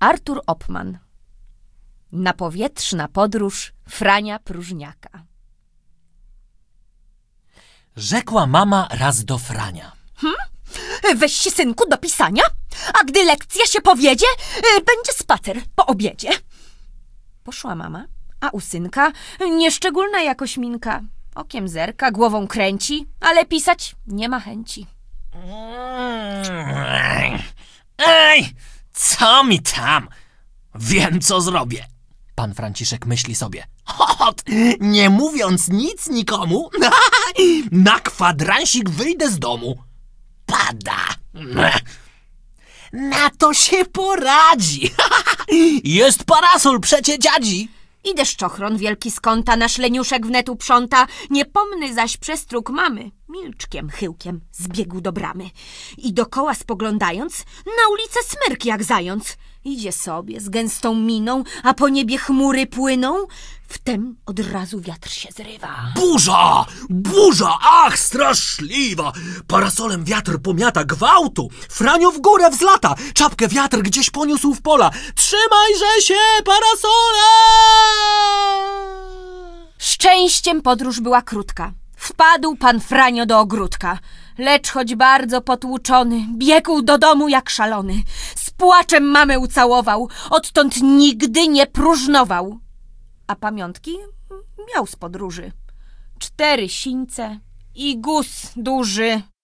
Artur Oppmann. Napowietrzna podróż Frania Próżniaka. Rzekła mama raz do Frania. Weź się, synku, do pisania, a gdy lekcja się powiedzie, będzie spacer po obiedzie. Poszła mama, a u synka nieszczególna jakoś minka. Okiem zerka, głową kręci, ale pisać nie ma chęci. Ej, co mi tam? Wiem, co zrobię. Pan Franciszek myśli sobie. Hot, nie mówiąc nic nikomu, na kwadransik wyjdę z domu. Pada. Na to się poradzi. Jest parasol przecie dziadzi. I deszczochron wielki z kąta nasz leniuszek wnet uprząta. Niepomny zaś przestróg mamy milczkiem, chyłkiem zbiegł do bramy. I dokoła spoglądając, na ulicę smyrk jak zając. Idzie sobie z gęstą miną, a po niebie chmury płyną. Wtem od razu wiatr się zrywa. Burza! Burza! Ach, straszliwa! Parasolem wiatr pomiata gwałtu. Franio w górę wzlata. Czapkę wiatr gdzieś poniósł w pola. Trzymajże się, parasole! Szczęściem podróż była krótka. Wpadł pan Franio do ogródka. Lecz choć bardzo potłuczony, biegł do domu jak szalony. Z płaczem mamę ucałował, odtąd nigdy nie próżnował. A pamiątki miał z podróży. 4 sińce i guz duży.